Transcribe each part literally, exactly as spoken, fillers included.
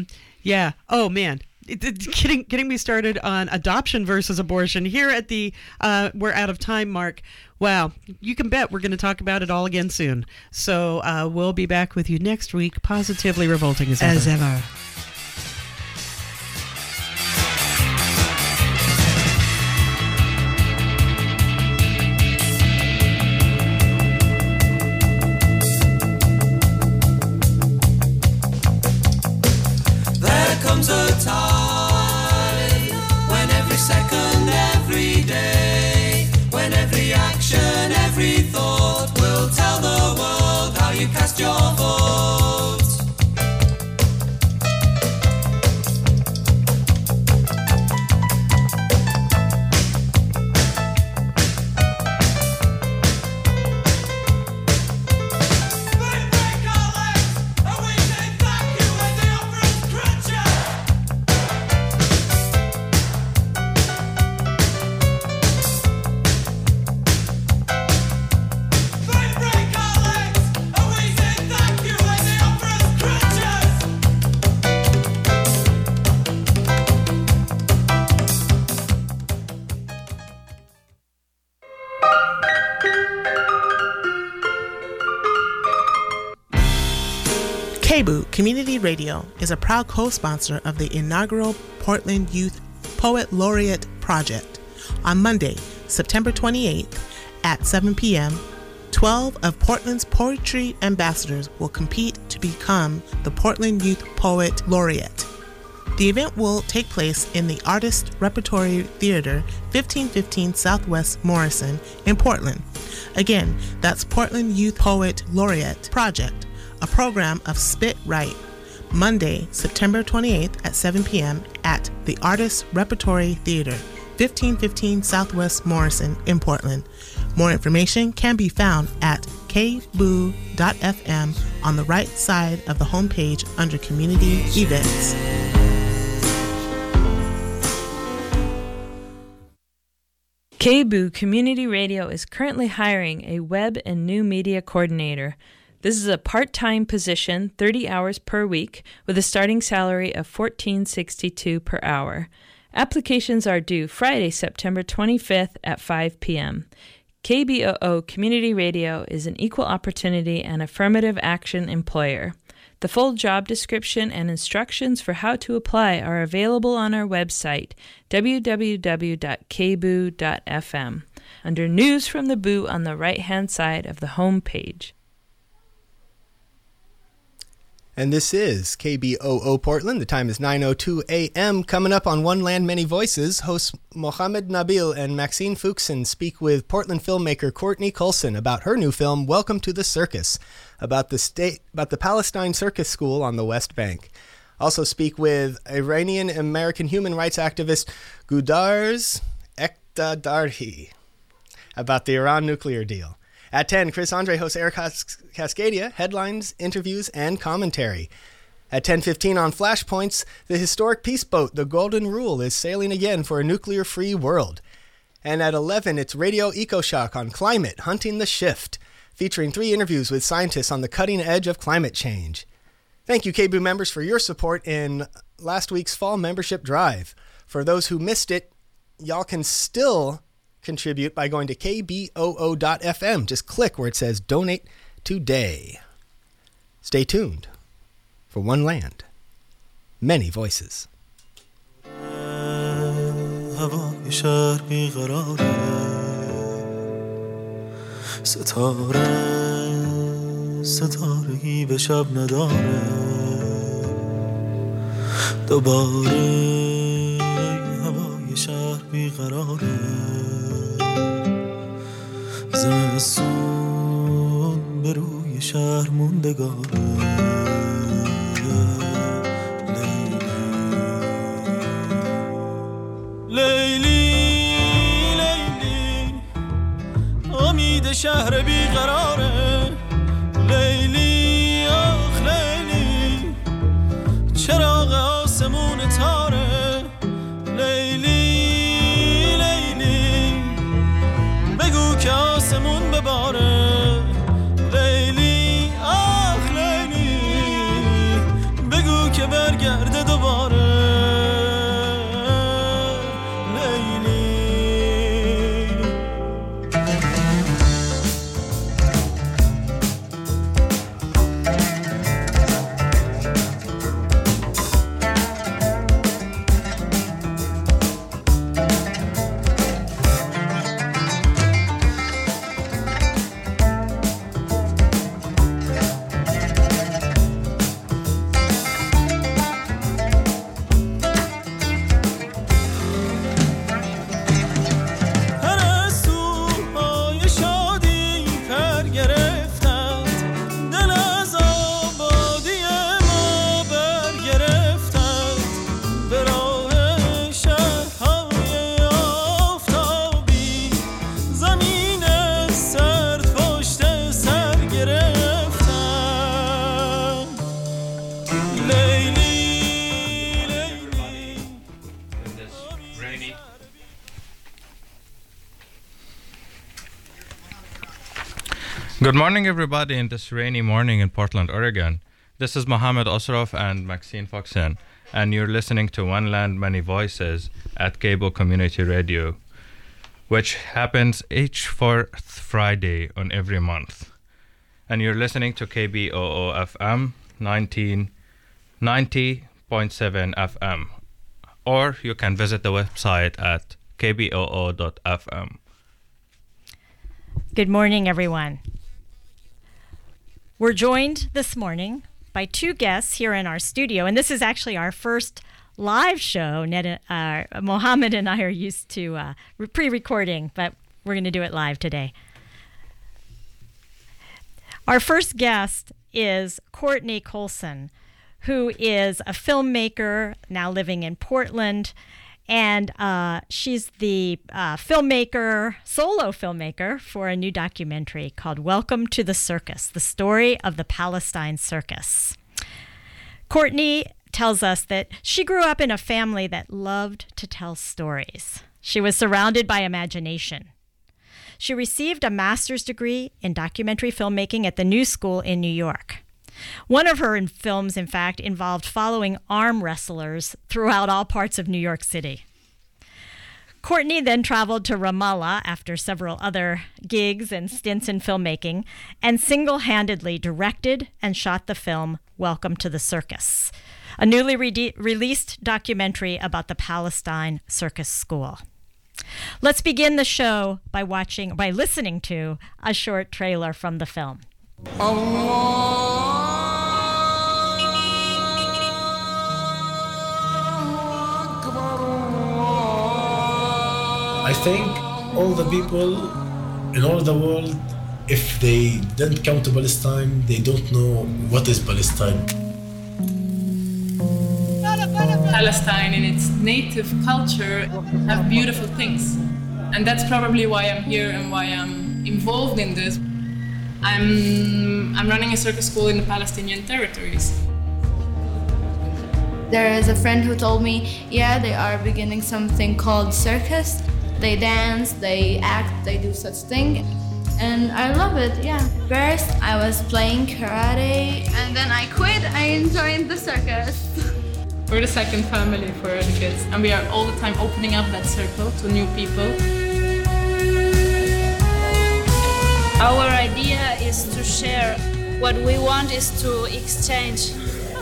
Um, yeah. Oh, man. It, it, getting, getting me started on adoption versus abortion here at the uh, we're out of time mark. Wow. You can bet we're going to talk about it all again soon. So uh, we'll be back with you next week, positively revolting as ever. As ever. Comes a time when every second, every day, when every action, every thought will tell the world how you cast your vote. K B O O Community Radio is a proud co-sponsor of the inaugural Portland Youth Poet Laureate Project. On Monday, September twenty-eighth at seven p.m., twelve of Portland's poetry ambassadors will compete to become the Portland Youth Poet Laureate. The event will take place in the Artist Repertory Theater, fifteen fifteen Southwest Morrison in Portland. Again, that's Portland Youth Poet Laureate Project, a program of Spit Right. Monday, September twenty-eighth at seven p.m. at the Artist Repertory Theater, fifteen fifteen Southwest Morrison in Portland. More information can be found at k b o o dot f m on the right side of the homepage under Community Events. K B O O Community Radio is currently hiring a web and new media coordinator. This is a part-time position, thirty hours per week, with a starting salary of fourteen dollars and sixty-two cents per hour. Applications are due Friday, September twenty-fifth at five p.m. K B O O Community Radio is an equal opportunity and affirmative action employer. The full job description and instructions for how to apply are available on our website, w w w dot k b o o dot f m, under News from the B O O on the right-hand side of the home page. And this is K B O O Portland. The time is nine oh two a.m. Coming up on One Land, Many Voices, hosts Mohammed Nabil and Maxine Fuchsen speak with Portland filmmaker Courtney Coulson about her new film, Welcome to the Circus, about the state, about the Palestine Circus School on the West Bank. Also speak with Iranian-American human rights activist Gudars Ektadarhi about the Iran nuclear deal. At ten, Chris Andre hosts Air Cas- Cascadia, headlines, interviews, and commentary. At ten fifteen on Flashpoints, the historic peace boat, the Golden Rule, is sailing again for a nuclear-free world. And at eleven, it's Radio EcoShock on climate, hunting the shift, featuring three interviews with scientists on the cutting edge of climate change. Thank you, K B O O members, for your support in last week's fall membership drive. For those who missed it, y'all can still contribute by going to k b o o dot f m. Just click where it says Donate Today. Stay tuned for One Land, Many Voices. هوای شهر بیقراره ستاره ستارهی به شب نداره دوباره هوای شهر بیقراره زمستون به روی شهر موندگاره لیلی لیلی امید شهر بیقراره لیلی آخ لیلی چراغ آسمون تاره لیلی لیلی بگو که آسمون بباره لیلی آخ لیلی بگو که برگرده Good morning, everybody, in this rainy morning in Portland, Oregon. This is Mohammed Osraf and Maxine Foxen, and you're listening to One Land, Many Voices at Cable Community Radio, which happens each fourth Friday on every month. And you're listening to K B O O F M ninety point seven F M, or you can visit the website at k b o o dot f m. Good morning, everyone. We're joined this morning by two guests here in our studio, and this is actually our first live show. Ned, uh, Mohammed and I are used to uh, pre-recording, but we're going to do it live today. Our first guest is Courtney Colson, who is a filmmaker now living in Portland. And uh, she's the uh, filmmaker, solo filmmaker for a new documentary called Welcome to the Circus, the story of the Palestine Circus. Courtney tells us that she grew up in a family that loved to tell stories. She was surrounded by imagination. She received a master's degree in documentary filmmaking at the New School in New York. One of her films, in fact, involved following arm wrestlers throughout all parts of New York City. Courtney then traveled to Ramallah after several other gigs and stints in filmmaking and single-handedly directed and shot the film Welcome to the Circus, a newly re- released documentary about the Palestine Circus School. Let's begin the show by watching, by listening to a short trailer from the film. I think all the people in all the world, if they didn't come to Palestine, they don't know what is Palestine. Palestine in its native culture have beautiful things. And that's probably why I'm here and why I'm involved in this. I'm, I'm running a circus school in the Palestinian territories. There is a friend who told me, yeah, they are beginning something called circus. They dance, they act, they do such thing. And I love it, yeah. First, I was playing karate, and then I quit. I joined the circus. We're the second family for the kids, and we are all the time opening up that circle to new people. Our idea is to share. What we want is to exchange.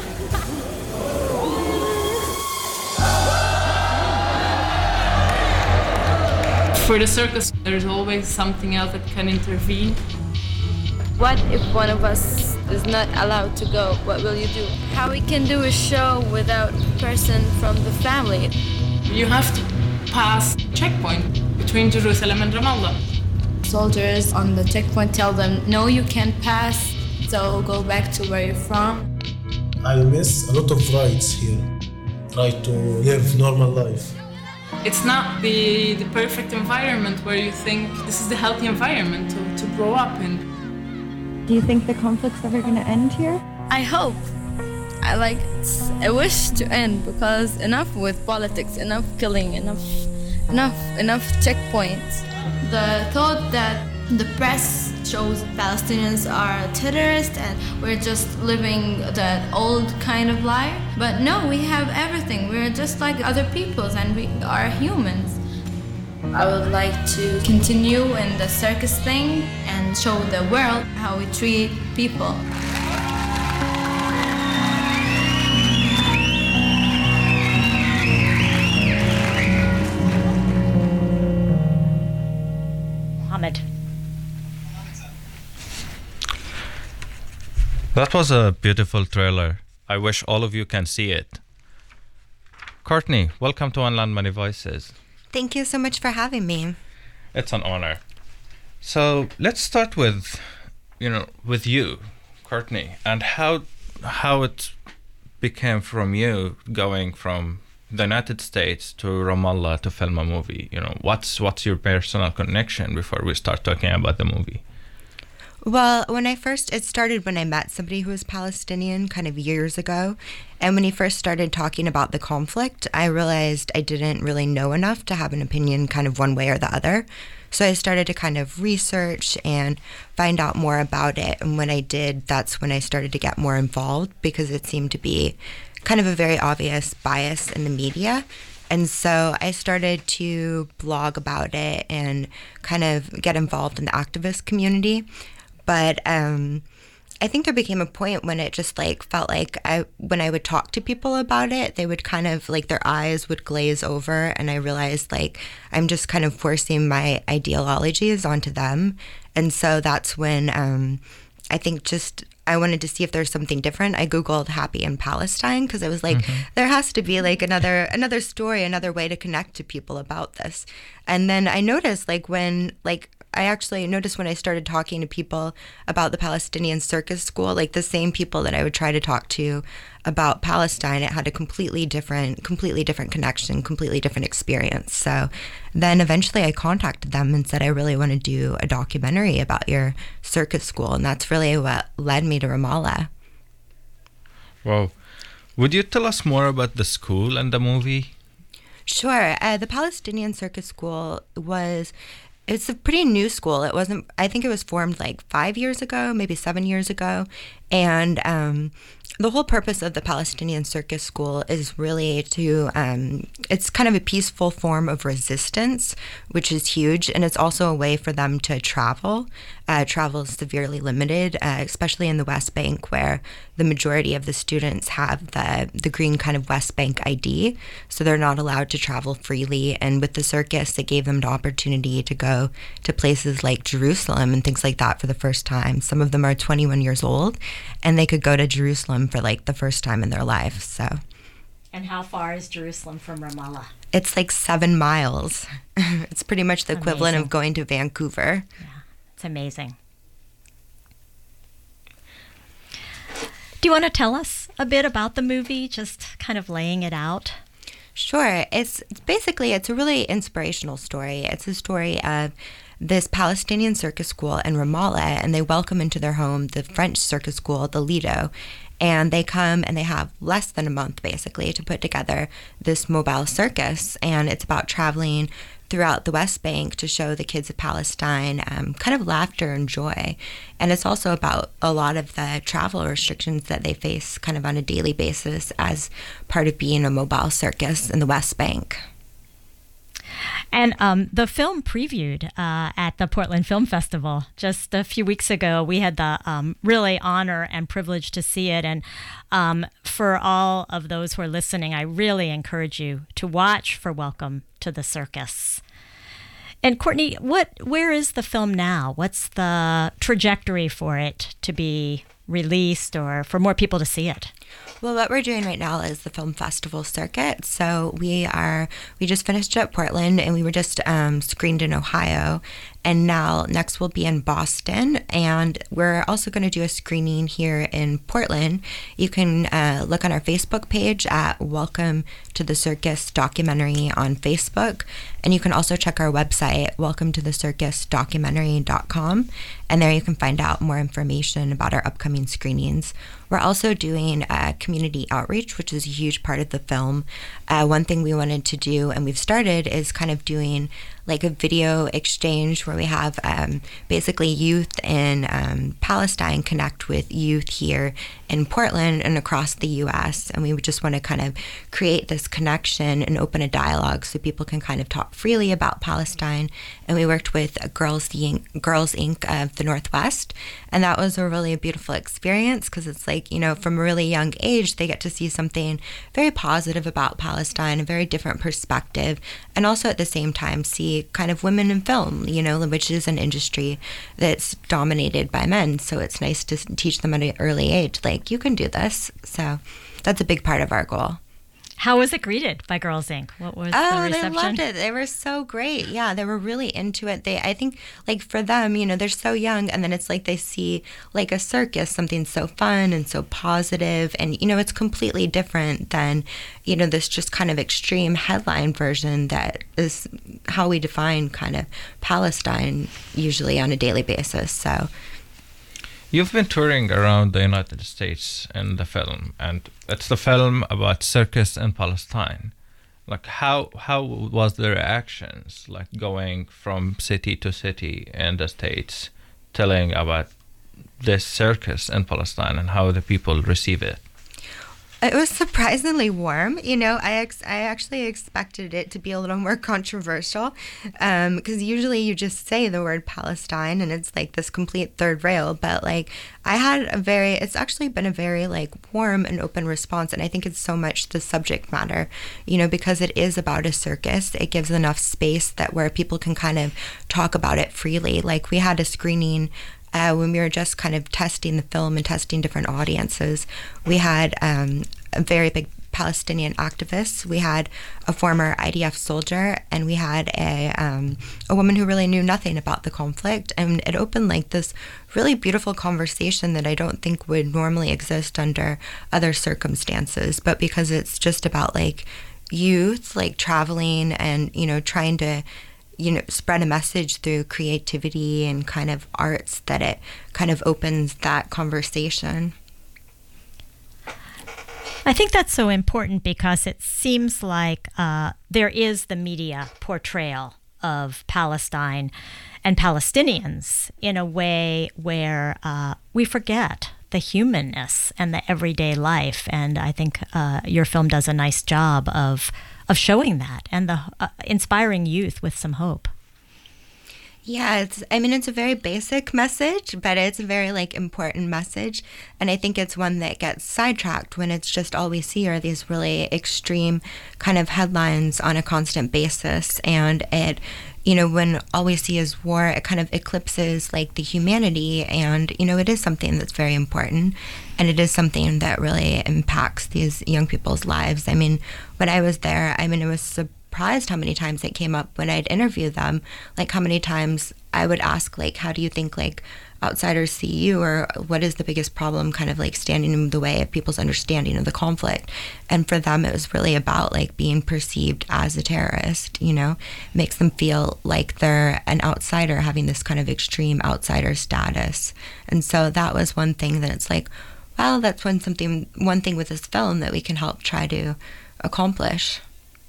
For the circus, there's always something else that can intervene. What if one of us is not allowed to go? What will you do? How we can do a show without a person from the family? You have to pass checkpoint between Jerusalem and Ramallah. Soldiers on the checkpoint tell them, no, you can't pass, so go back to where you're from. I miss a lot of rights here. Try to live normal life. It's not the, the perfect environment where you think this is the healthy environment to, to grow up in. Do you think the conflict's ever going to end here? I hope. I like, I wish to end because enough with politics, enough killing, enough, enough, enough checkpoints. The thought that the press shows Palestinians are terrorists and we're just living that old kind of life. But no, we have everything. We're just like other peoples and we are humans. I would like to continue in the circus thing and show the world how we treat people. Mohammed. That was a beautiful trailer. I wish all of you can see it. Courtney, welcome to One Land, Many Voices. Thank you so much for having me. It's an honor. So let's start with, you know, with you, Courtney, and how how it became from you going from the United States to Ramallah to film a movie. You know, what's what's your personal connection before we start talking about the movie? Well, when I first, it started when I met somebody who was Palestinian kind of years ago. And when he first started talking about the conflict, I realized I didn't really know enough to have an opinion kind of one way or the other. So I started to kind of research and find out more about it. And when I did, that's when I started to get more involved because it seemed to be kind of a very obvious bias in the media. And so I started to blog about it and kind of get involved in the activist community. But um, I think there became a point when it just like felt like I, when I would talk to people about it, they would kind of like their eyes would glaze over. And I realized like I'm just kind of forcing my ideologies onto them. And so that's when um, I think just I wanted to see if there's something different. I Googled happy in Palestine because I was like, mm-hmm. there has to be like another another story, another way to connect to people about this. And then I noticed like when like I actually noticed when I started talking to people about the Palestinian circus school, like the same people that I would try to talk to about Palestine, it had a completely different, completely different connection, completely different experience. So then eventually I contacted them and said, I really want to do a documentary about your circus school. And that's really what led me to Ramallah. Wow. Would you tell us more about the school and the movie? Sure. Uh, the Palestinian Circus School was... It's a pretty new school. It wasn't, I think it was formed like five years ago, maybe seven years ago. And um, the whole purpose of the Palestinian Circus School is really to, um, it's kind of a peaceful form of resistance, which is huge. And it's also a way for them to travel. Uh, travel is severely limited, uh, especially in the West Bank, where the majority of the students have the, the green kind of West Bank I D. So they're not allowed to travel freely. And with the circus, it gave them the opportunity to go to places like Jerusalem and things like that for the first time. Some of them are twenty-one years old, and they could go to Jerusalem for like the first time in their life. So, and how far is Jerusalem from Ramallah? It's like seven miles. It's pretty much the Amazing. Equivalent of going to Vancouver. Yeah, it's amazing. Do you want to tell us a bit about the movie, just kind of laying it out? Sure. It's, it's basically, it's a really inspirational story. It's a story of this Palestinian circus school in Ramallah, and they welcome into their home the French circus school, the Lido. And they come and they have less than a month, basically, to put together this mobile circus. And it's about traveling throughout the West Bank to show the kids of Palestine um, kind of laughter and joy. And it's also about a lot of the travel restrictions that they face kind of on a daily basis as part of being a mobile circus in the West Bank. And um, the film previewed uh, at the Portland Film Festival just a few weeks ago. We had the um, really honor and privilege to see it. And um, for all of those who are listening, I really encourage you to watch for Welcome to the Circus. And Courtney, what where is the film now? What's the trajectory for it to be released or for more people to see it? Well, what we're doing right now is the film festival circuit. So we are, we just finished at Portland, and we were just um, screened in Ohio. And now next we'll be in Boston. And we're also going to do a screening here in Portland. You can uh, look on our Facebook page at Welcome to the Circus Documentary on Facebook. And you can also check our website, welcome to the circus documentary dot com. And there you can find out more information about our upcoming screenings. We're also doing uh, community outreach, which is a huge part of the film. Uh, one thing we wanted to do, and we've started, is kind of doing like a video exchange where we have um, basically youth in um, Palestine connect with youth here in Portland and across the U S. And we would just want to kind of create this connection and open a dialogue so people can kind of talk freely about Palestine. And we worked with Girls Incorporated. Girls Incorporated of the Northwest. And that was a really beautiful experience because it's like, you know, from a really young age, they get to see something very positive about Palestine, a very different perspective, and also at the same time see kind of women in film, you know, which is an industry that's dominated by men. So it's nice to teach them at an early age, like, you can do this. So that's a big part of our goal. How was it greeted by Girls Incorporated? What was oh, the reception? They loved it. They were so great. Yeah, they were really into it. They, I think, like for them, you know, they're so young, and then it's like they see like a circus, something so fun and so positive, and you know, it's completely different than, you know, this just kind of extreme headline version that is how we define kind of Palestine usually on a daily basis. So You've been touring around the United States in the film, and it's the film about circus in Palestine. Like, how how was the reactions, like going from city to city in the States, telling about this circus in Palestine and how the people receive it? It was surprisingly warm. You know, I ex- I actually expected it to be a little more controversial, because um, usually you just say the word Palestine and it's like this complete third rail. But like, I had a very, it's actually been a very like warm and open response, and I think it's so much the subject matter, you know, because it is about a circus. It gives enough space that where people can kind of talk about it freely. Like, we had a screening. Uh, when we were just kind of testing the film and testing different audiences, we had um, a very big Palestinian activist, we had a former I D F soldier, and we had a um, a woman who really knew nothing about the conflict, and it opened like this really beautiful conversation that I don't think would normally exist under other circumstances, but because it's just about like youth, like traveling and, you know, trying to you know, spread a message through creativity and kind of arts, that it kind of opens that conversation. I think that's so important because it seems like uh, there is the media portrayal of Palestine and Palestinians in a way where uh, we forget the humanness and the everyday life. And I think uh, your film does a nice job of of showing that and the uh, inspiring youth with some hope. Yeah, it's, I mean, it's a very basic message, but it's a very like important message. And I think it's one that gets sidetracked when it's just all we see are these really extreme kind of headlines on a constant basis. And it, you know, when all we see is war, it kind of eclipses like the humanity. And, you know, it is something that's very important. And it is something that really impacts these young people's lives. I mean, when I was there, I mean, it was surprised how many times it came up when I'd interview them, like how many times I would ask, like, how do you think like outsiders see you, or what is the biggest problem kind of like standing in the way of people's understanding of the conflict? And for them, it was really about like being perceived as a terrorist, you know, it makes them feel like they're an outsider, having this kind of extreme outsider status. And so that was one thing that it's like, well, that's one something one thing with this film that we can help try to accomplish.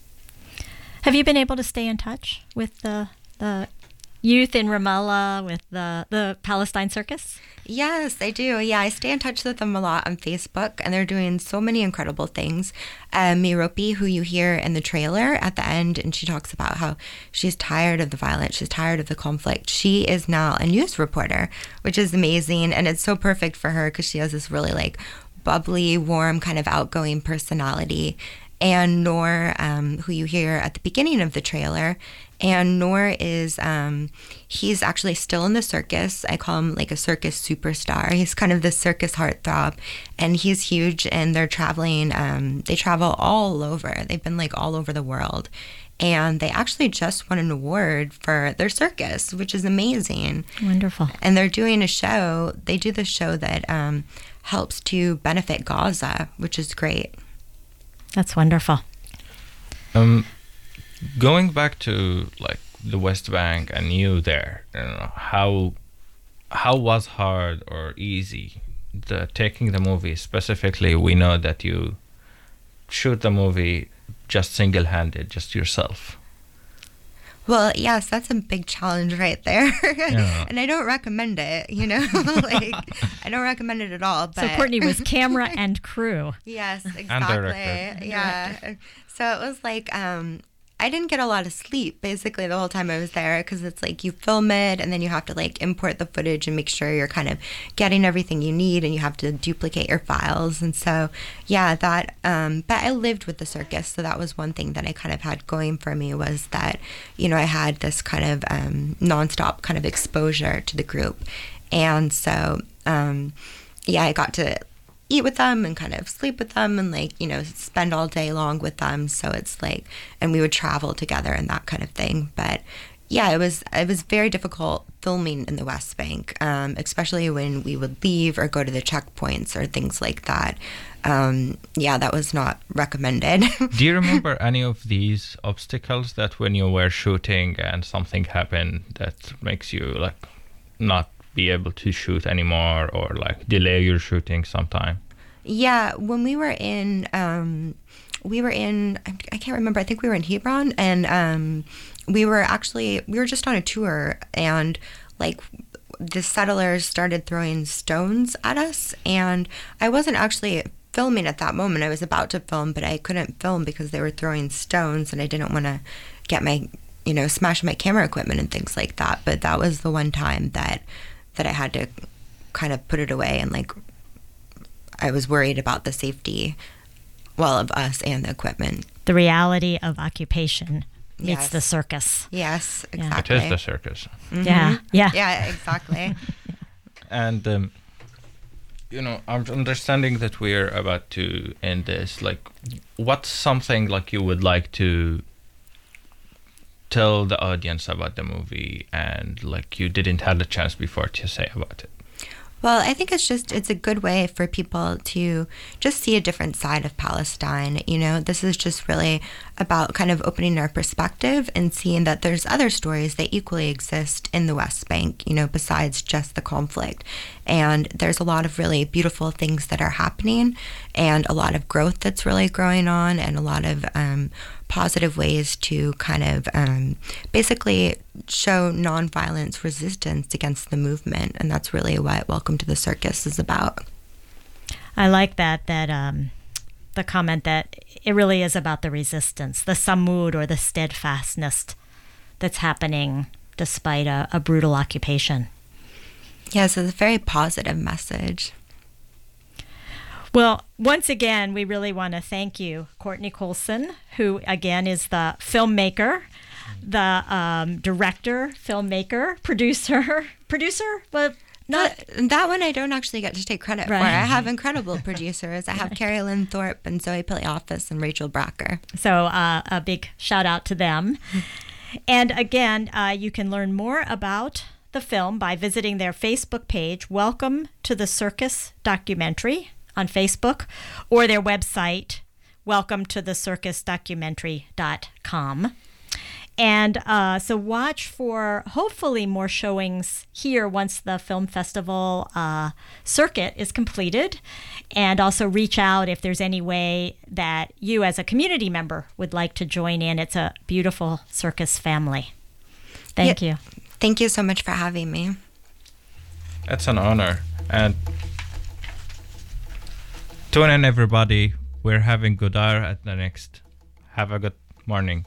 Have you been able to stay in touch with the the youth in Ramallah, with the, the Palestine Circus? Yes, I do. Yeah, I stay in touch with them a lot on Facebook, and they're doing so many incredible things. Um, Miropi, who you hear in the trailer at the end, and she talks about how she's tired of the violence, she's tired of the conflict. She is now a news reporter, which is amazing, and it's so perfect for her because she has this really like bubbly, warm, kind of outgoing personality. And Noor, um, who you hear at the beginning of the trailer, and Noor is, um, he's actually still in the circus. I call him like a circus superstar. He's kind of the circus heartthrob, and he's huge, and they're traveling, um, they travel all over. They've been like all over the world. And they actually just won an award for their circus, which is amazing. Wonderful. And they're doing a show, they do this show that um, helps to benefit Gaza, which is great. That's wonderful. Um, going back to like the West Bank and you there, you know, how how was hard or easy the taking the movie? Specifically, we know that you shoot the movie just single-handed, just yourself. Well, yes, that's a big challenge right there. Yeah. And I don't recommend it, you know, like I don't recommend it at all. But So Courtney was camera and crew. Yes, exactly. And director. Yeah. So it was like, um, I didn't get a lot of sleep basically the whole time I was there, because it's like you film it and then you have to like import the footage and make sure you're kind of getting everything you need, and you have to duplicate your files. And so, yeah, that, um, but I lived with the circus. So that was one thing that I kind of had going for me, was that, you know, I had this kind of um, nonstop kind of exposure to the group. And so, um, yeah, I got to eat with them and kind of sleep with them and like, you know, spend all day long with them. So it's like, and we would travel together and that kind of thing. But yeah, it was it was very difficult filming in the West Bank, um, especially when we would leave or go to the checkpoints or things like that. Um, yeah, that was not recommended. Do you remember any of these obstacles that when you were shooting and something happened that makes you like not be able to shoot anymore, or like delay your shooting sometime? Yeah, when we were in, um, we were in, I, I can't remember, I think we were in Hebron, and um, we were actually, we were just on a tour, and like the settlers started throwing stones at us, and I wasn't actually filming at that moment. I was about to film, but I couldn't film because they were throwing stones, and I didn't want to get my, you know, smash my camera equipment and things like that. But that was the one time that that I had to kind of put it away, and like I was worried about the safety, well, of us and the equipment. The reality of occupation meets Yes. the circus. Yes, Yeah. exactly. It is the circus. Mhm. Yeah, yeah. Yeah, exactly. And um, you know, I'm understanding that we're about to end this. Like, what's something like you would like to tell the audience about the movie, and like you didn't have the chance before to say about it? Well, I think it's just, it's a good way for people to just see a different side of Palestine. You know, this is just really about kind of opening our perspective and seeing that there's other stories that equally exist in the West Bank, you know, besides just the conflict. And there's a lot of really beautiful things that are happening, and a lot of growth that's really growing on, and a lot of um, positive ways to kind of um, basically show nonviolence resistance against the movement. And that's really what Welcome to the Circus is about. I like that, that um, the comment that it really is about the resistance, the samud, or the steadfastness that's happening despite a, a brutal occupation. Yes, it's a very positive message. Well, once again, we really want to thank you, Courtney Colson, who again is the filmmaker, the um, director, filmmaker, producer, producer, but not that, that one I don't actually get to take credit Right. for. I have incredible producers. I have Carrie Lynn Thorpe and Zoe Piliofis and Rachel Bracker. So uh, a big shout out to them. And again, uh, you can learn more about the film by visiting their Facebook page, Welcome to the Circus Documentary on Facebook, or their website, welcome to the circus documentary dot com. And uh, so watch for hopefully more showings here once the film festival uh, circuit is completed. And also reach out if there's any way that you as a community member would like to join in. It's a beautiful circus family. Thank Yeah. you. Thank you so much for having me. It's an honor. And tune in, everybody. We're having Godard at the next. Have a good morning.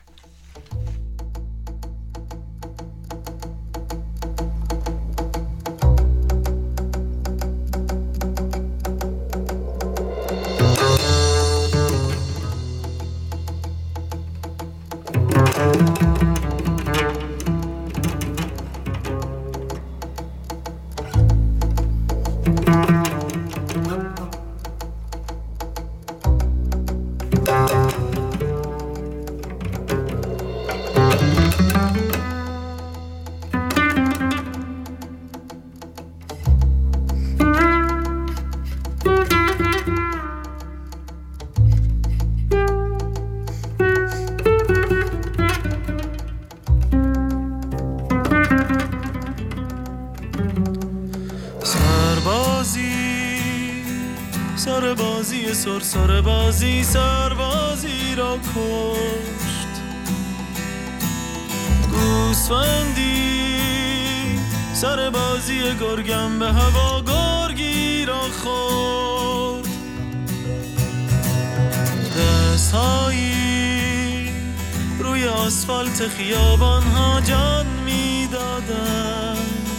سربازی سرسر بازی سربازی را کشت گوسفندی سربازی گرگم به هوا گرگی را خورد دستهایی روی آسفالت خیابان ها جان می دادند.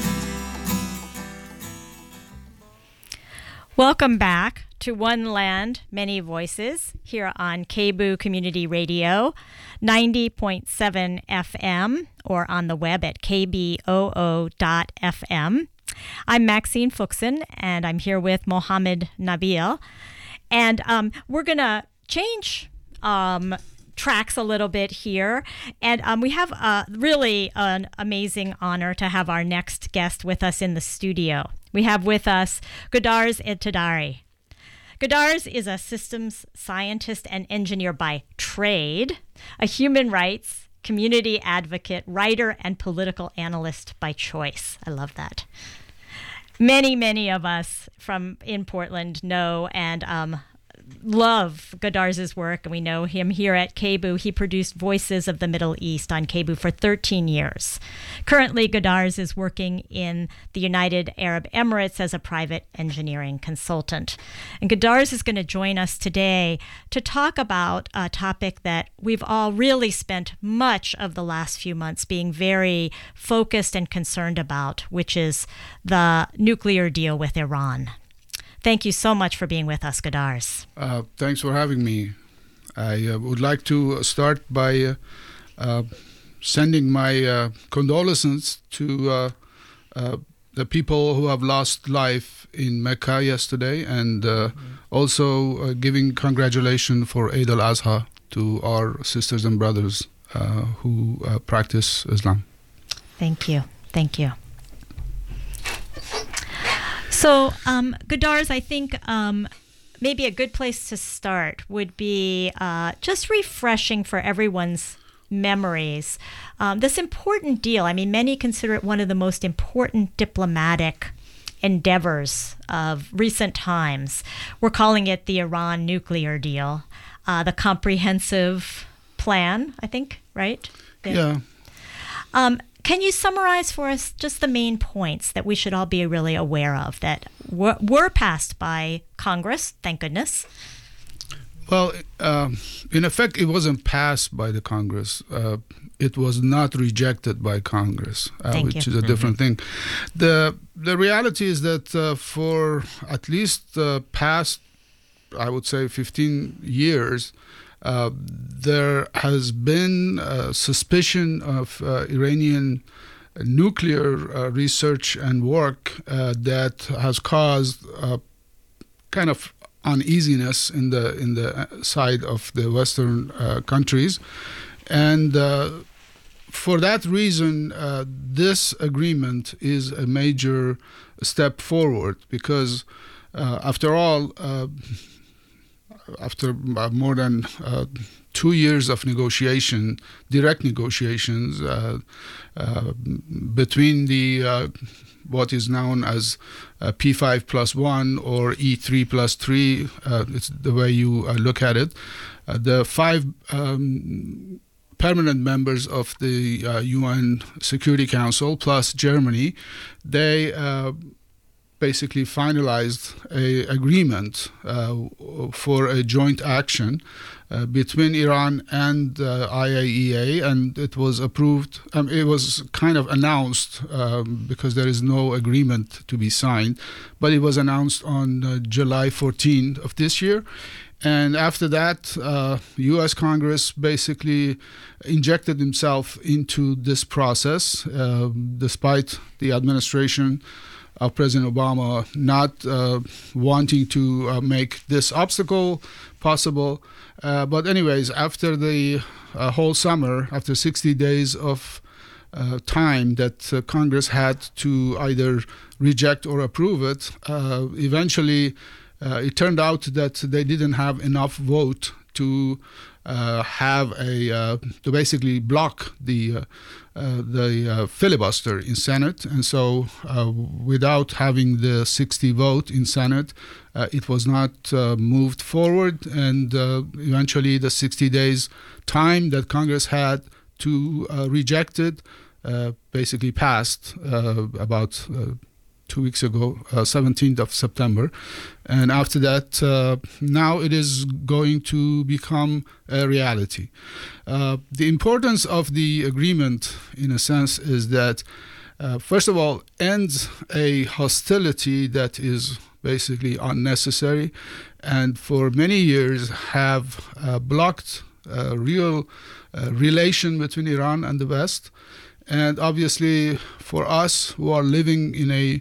Welcome back to One Land, Many Voices here on K B O O Community Radio, ninety point seven F M, or on the web at k b o o dot f m. I'm Maxine Fuchsen, and I'm here with Mohammed Nabil. And um, we're going to change um, tracks a little bit here. And um, we have uh, really an amazing honor to have our next guest with us in the studio. We have with us Godars Etadari. Godars is a systems scientist and engineer by trade, a human rights, community advocate, writer, and political analyst by choice. I love that. many, many of us from in Portland know and um, love Godars's work, and we know him here at K B O O. He produced Voices of the Middle East on K B O O for thirteen years. Currently, Godars is working in the United Arab Emirates as a private engineering consultant. And Godars is going to join us today to talk about a topic that we've all really spent much of the last few months being very focused and concerned about, which is the nuclear deal with Iran. Thank you so much for being with us, Godars. Uh, thanks for having me. I uh, would like to start by uh, uh, sending my uh, condolences to uh, uh, the people who have lost life in Mecca yesterday, and uh, mm-hmm. also uh, giving congratulations for Eid al-Adha to our sisters and brothers uh, who uh, practice Islam. Thank you. Thank you. So, um, Godars, I think um, maybe a good place to start would be uh, just refreshing for everyone's memories. Um, this important deal, I mean, many consider it one of the most important diplomatic endeavors of recent times. We're calling it the Iran nuclear deal, uh, the comprehensive plan, I think, right? The, yeah. Um, Can you summarize for us just the main points that we should all be really aware of that were, were passed by Congress, thank goodness? Well, um, in effect, it wasn't passed by the Congress. Uh, it was not rejected by Congress, uh, which you. is a different mm-hmm. thing. The the reality is that uh, for at least the past, I would say, fifteen years, Uh, there has been a suspicion of uh, Iranian nuclear uh, research and work uh, that has caused uh, kind of uneasiness in the in the side of the Western uh, countries, and uh, for that reason, uh, this agreement is a major step forward because, uh, after all. Uh, After more than uh, two years of negotiation, direct negotiations uh, uh, between the uh, what is known as uh, P five plus one or E three plus three, uh, it's the way you uh, look at it, uh, the five um, permanent members of the uh, U N Security Council plus Germany, they uh, basically finalized a agreement uh, for a joint action uh, between Iran and uh, I A E A, and it was approved. Um, it was kind of announced um, because there is no agreement to be signed, but it was announced on uh, July fourteenth of this year. And after that, uh, U S Congress basically injected himself into this process, uh, despite the administration of President Obama not uh, wanting to uh, make this obstacle possible. Uh, but anyways, after the uh, whole summer, after sixty days of uh, time that uh, Congress had to either reject or approve it, uh, eventually uh, it turned out that they didn't have enough vote to uh, have a, uh, to basically block the uh, Uh, the uh, filibuster in Senate, and so uh, without having the sixty vote in Senate, uh, it was not uh, moved forward, and uh, eventually the sixty days time that Congress had to uh, reject it uh, basically passed uh, about uh, two weeks ago, uh, seventeenth of September, and after that, uh, now it is going to become a reality. Uh, the importance of the agreement, in a sense, is that, uh, first of all, ends a hostility that is basically unnecessary, and for many years have uh, blocked a real uh, relation between Iran and the West. And obviously, for us who are living in a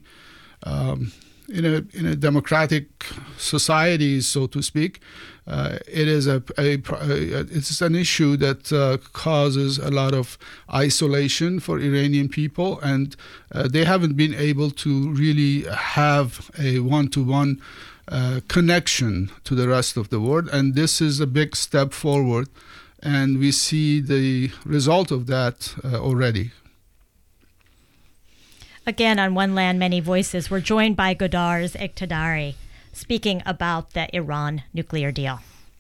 um, in a in a democratic society, so to speak, uh, it is a, a, a it's an issue that uh, causes a lot of isolation for Iranian people, and uh, they haven't been able to really have a one-to-one uh, connection to the rest of the world. And this is a big step forward, and we see the result of that uh, already. Again, on One Land, Many Voices, we're joined by Godars Iqtidari, speaking about the Iran nuclear deal.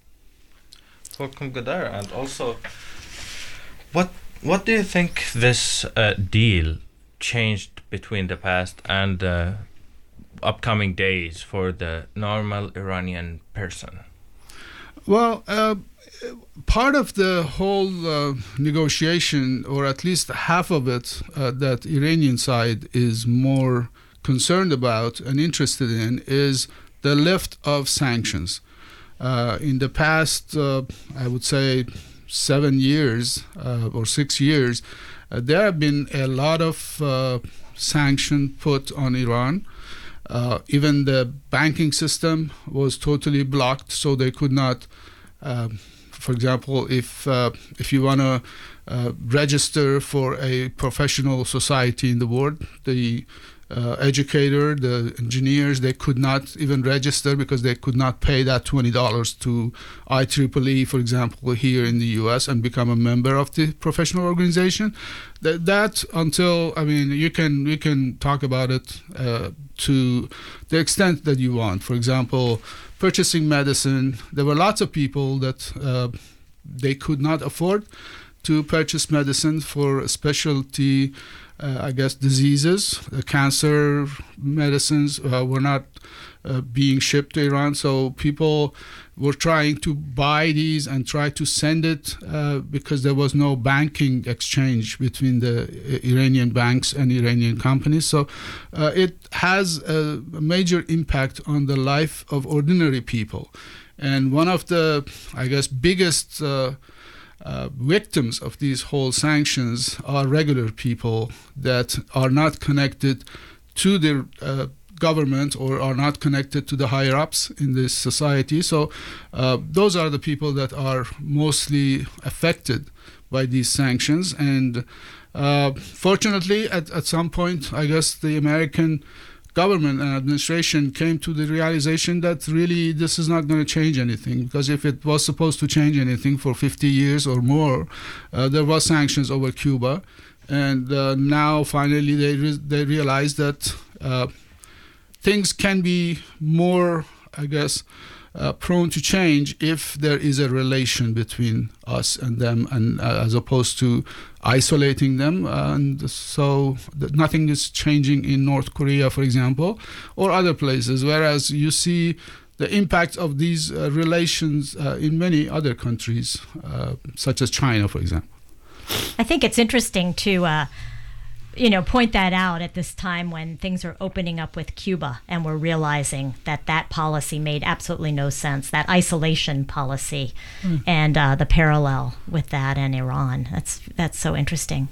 Welcome, Godar. And also, what what do you think this uh, deal changed between the past and the upcoming days for the normal Iranian person? Well, uh, part of the whole uh, negotiation, or at least half of it, uh, that Iranian side is more concerned about and interested in is the lift of sanctions. Uh, in the past, uh, I would say, seven years uh, or six years, uh, there have been a lot of uh, sanctions put on Iran. Uh, even the banking system was totally blocked, so they could not, uh, for example, if uh, if you want to uh, register for a professional society in the world, the uh, educator, the engineers, they could not even register because they could not pay that twenty dollars to I triple E, for example, here in the U S and become a member of the professional organization. That, that until, I mean, you can you can talk about it uh, to the extent that you want. For example, purchasing medicine, there were lots of people that uh, they could not afford to purchase medicine for specialty, uh, I guess, diseases. Uh, cancer medicines uh, were not uh, being shipped to Iran, so people were trying to buy these and try to send it uh, because there was no banking exchange between the Iranian banks and Iranian companies. So uh, it has a major impact on the life of ordinary people. And one of the, I guess, biggest uh, uh, victims of these whole sanctions are regular people that are not connected to the uh, government or are not connected to the higher ups in this society. So uh, those are the people that are mostly affected by these sanctions. And uh, fortunately, at, at some point, I guess the American government and administration came to the realization that really this is not going to change anything, because if it was supposed to change anything for fifty years or more, uh, there was sanctions over Cuba. And uh, now finally they, re- they realized that uh, things can be more, I guess, uh, prone to change if there is a relation between us and them, and uh, as opposed to isolating them. And so th- nothing is changing in North Korea, for example, or other places, whereas you see the impact of these uh, relations uh, in many other countries, uh, such as China, for example. I think it's interesting to uh, you know, point that out at this time when things are opening up with Cuba, and we're realizing that that policy made absolutely no sense, that isolation policy, mm. and uh, the parallel with that and Iran. That's that's so interesting.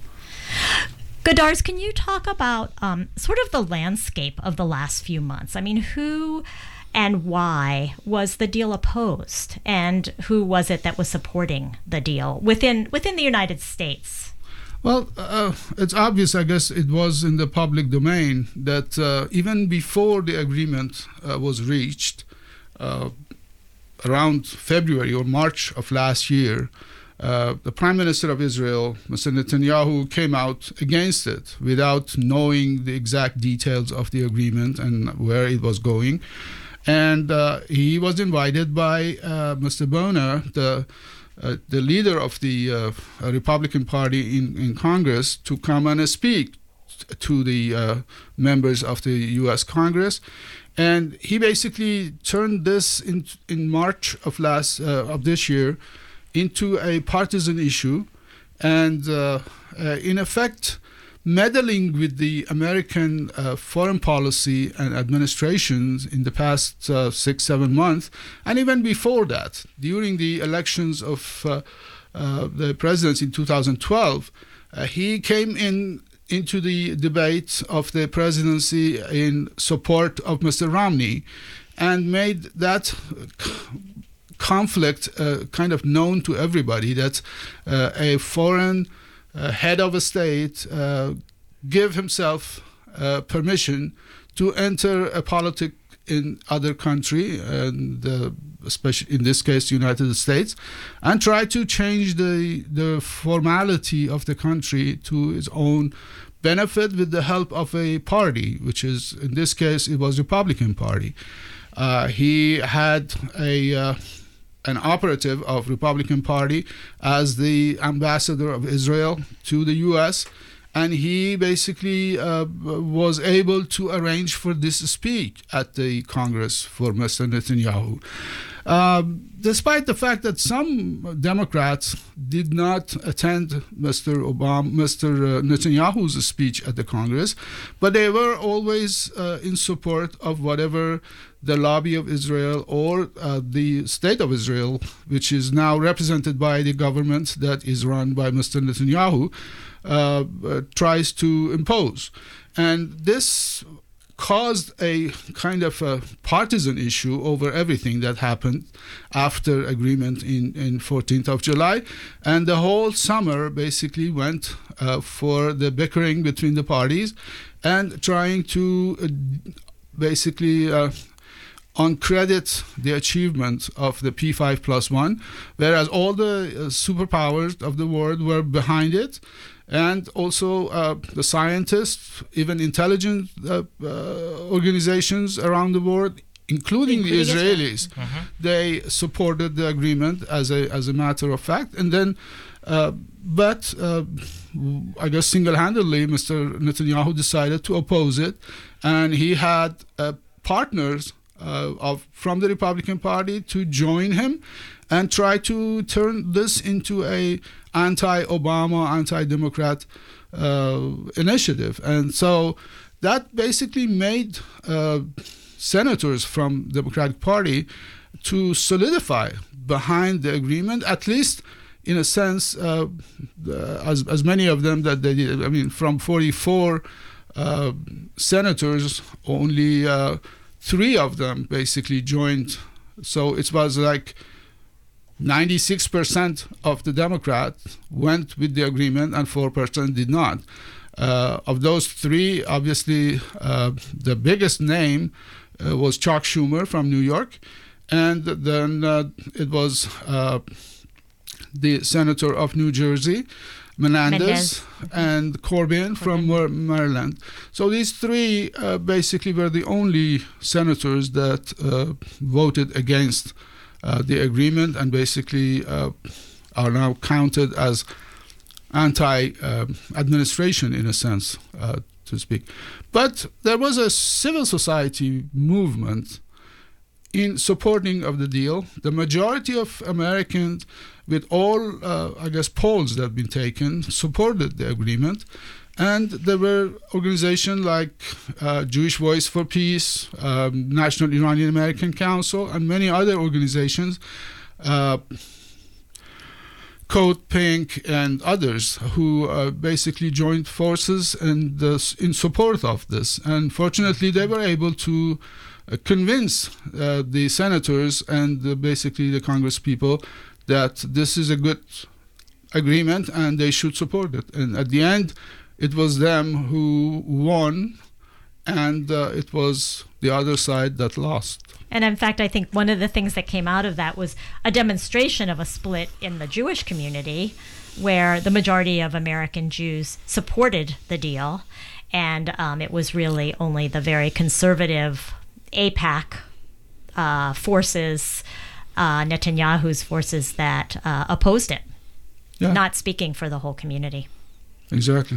Godars, can you talk about um, sort of the landscape of the last few months? I mean, who and why was the deal opposed, and who was it that was supporting the deal within within the United States? Well, uh, it's obvious, I guess it was in the public domain that uh, even before the agreement uh, was reached, uh, around February or March of last year, uh, the Prime Minister of Israel, Mister Netanyahu, came out against it without knowing the exact details of the agreement and where it was going. And uh, he was invited by uh, Mister Boehner, the Uh, the leader of the uh, Republican Party in, in Congress, to come and speak t- to the uh, members of the U S Congress. And he basically turned this in in March of last uh, of this year into a partisan issue, and uh, uh, in effect meddling with the American uh, foreign policy and administrations in the past uh, six, seven months, and even before that, during the elections of uh, uh, the presidents in two thousand twelve, uh, he came in into the debate of the presidency in support of Mister Romney, and made that conflict uh, kind of known to everybody, that uh, a foreign Uh, head of a state uh, give himself uh, permission to enter a politic in other country, and uh, especially in this case United States, and try to change the the formality of the country to its own benefit with the help of a party, which is, in this case, it was Republican Party. Uh, he had a uh, an operative of Republican Party as the ambassador of Israel to the U S, and he basically uh, was able to arrange for this speech at the Congress for Mister Netanyahu. Uh, despite the fact that some Democrats did not attend Mister Obama, Mister Netanyahu's speech at the Congress, but they were always uh, in support of whatever the lobby of Israel or uh, the state of Israel, which is now represented by the government that is run by Mister Netanyahu, uh, uh, tries to impose. And this caused a kind of a partisan issue over everything that happened after agreement in, in fourteenth of July. And the whole summer basically went uh, for the bickering between the parties and trying to uh, basically uh, uncredit the achievement of the P five plus one, whereas all the uh, superpowers of the world were behind it. And also uh, the scientists, even intelligence uh, uh, organizations around the world, including, including the Israelis, uh-huh. they supported the agreement as a as a matter of fact. And then, uh, but uh, I guess single-handedly, Mister Netanyahu decided to oppose it, and he had uh, partners uh, of from the Republican Party to join him and try to turn this into a anti-Obama, anti-Democrat uh, initiative. And so that basically made uh, senators from the Democratic Party to solidify behind the agreement, at least in a sense, uh, as, as many of them that they did. I mean, from forty-four uh, senators, only uh, three of them basically joined. So it was like ninety-six percent of the Democrats went with the agreement and four percent did not. Uh, of those three, obviously, uh, the biggest name uh, was Chuck Schumer from New York. And then uh, it was uh, the senator of New Jersey, Menendez, Menendez. and Corbyn, Corbyn from Maryland. So these three uh, basically were the only senators that uh, voted against Uh, the agreement, and basically uh, are now counted as anti-administration uh, in a sense, uh, to speak. But there was a civil society movement in supporting of the deal. The majority of Americans, with all, uh, I guess, polls that have been taken, supported the agreement. And there were organizations like uh, Jewish Voice for Peace, um, National Iranian American Council, and many other organizations, uh, Code Pink and others, who uh, basically joined forces and uh, in support of this. And fortunately, they were able to uh, convince uh, the senators and uh, basically the Congress people that this is a good agreement and they should support it. And at the end, it was them who won, and uh, it was the other side that lost. And in fact, I think one of the things that came out of that was a demonstration of a split in the Jewish community, where the majority of American Jews supported the deal, and um, it was really only the very conservative AIPAC uh, forces, uh, Netanyahu's forces, that uh, opposed it, yeah. Not speaking for the whole community. Exactly.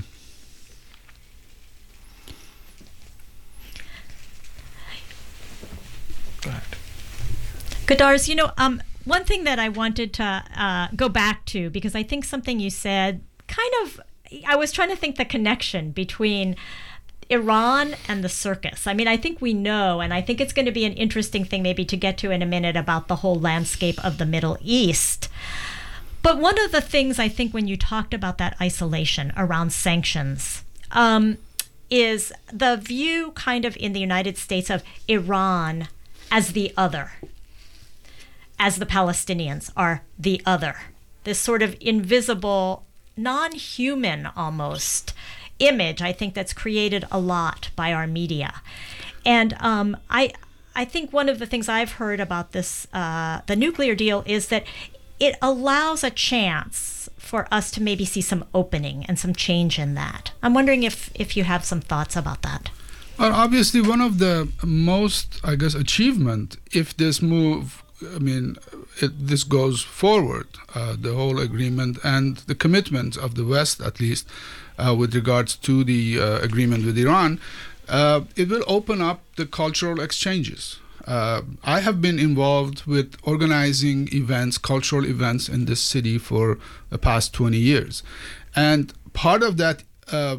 Kadars, you know, um, one thing that I wanted to uh, go back to, because I think something you said kind of, I was trying to think the connection between Iran and the circus. I mean, I think we know, and I think it's going to be an interesting thing maybe to get to in a minute about the whole landscape of the Middle East. But one of the things I think when you talked about that isolation around sanctions um, is the view kind of in the United States of Iran as the other, as the Palestinians are the other. This sort of invisible, non-human almost image, I think, that's created a lot by our media. And um, I I think one of the things I've heard about this, uh, the nuclear deal, is that it allows a chance for us to maybe see some opening and some change in that. I'm wondering if, if you have some thoughts about that. Well, obviously, one of the most, I guess, achievement, if this move, I mean, it, this goes forward, uh, the whole agreement and the commitment of the West, at least, uh, with regards to the uh, agreement with Iran, uh, it will open up the cultural exchanges. Uh, I have been involved with organizing events, cultural events in this city for the past twenty years. And part of that uh,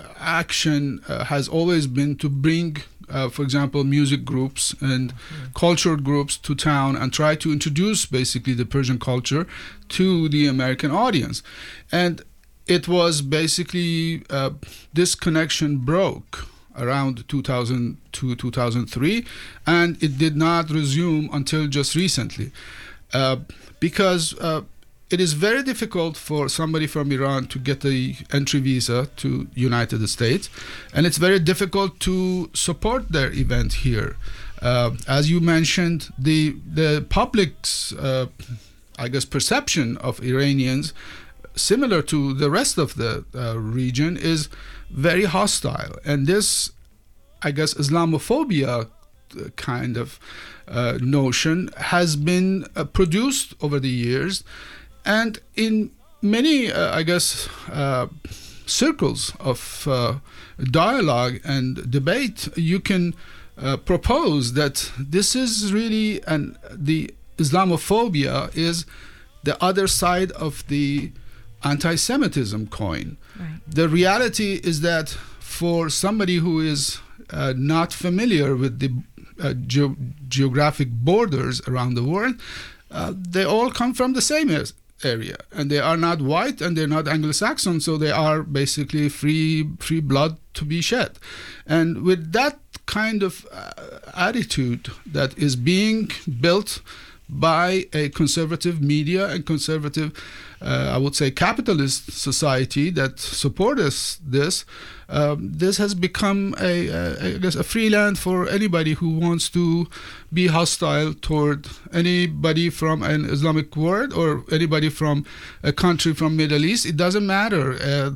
action uh, has always been to bring, uh, for example, music groups and mm-hmm. cultural groups to town and try to introduce basically the Persian culture to the American audience. And it was basically, uh, this connection broke around two thousand two, two thousand three, and it did not resume until just recently. Uh, because uh, it is very difficult for somebody from Iran to get the entry visa to United States, and it's very difficult to support their event here. Uh, as you mentioned, the the public's, uh, I guess, perception of Iranians, similar to the rest of the uh, region, is very hostile. And this, I guess, Islamophobia kind of uh, notion has been uh, produced over the years. And in many, uh, I guess, uh, circles of uh, dialogue and debate, you can uh, propose that this is really, an, the Islamophobia is the other side of the anti-Semitism coin. Right. The reality is that for somebody who is uh, not familiar with the uh, ge- geographic borders around the world, uh, they all come from the same area, and they are not white and they're not Anglo-Saxon, so they are basically free free blood to be shed. And with that kind of uh, attitude that is being built by a conservative media and conservative, uh, I would say, capitalist society that supports this, um, this has become a, a, I guess, a free land for anybody who wants to be hostile toward anybody from an Islamic world or anybody from a country from Middle East. It doesn't matter. Uh,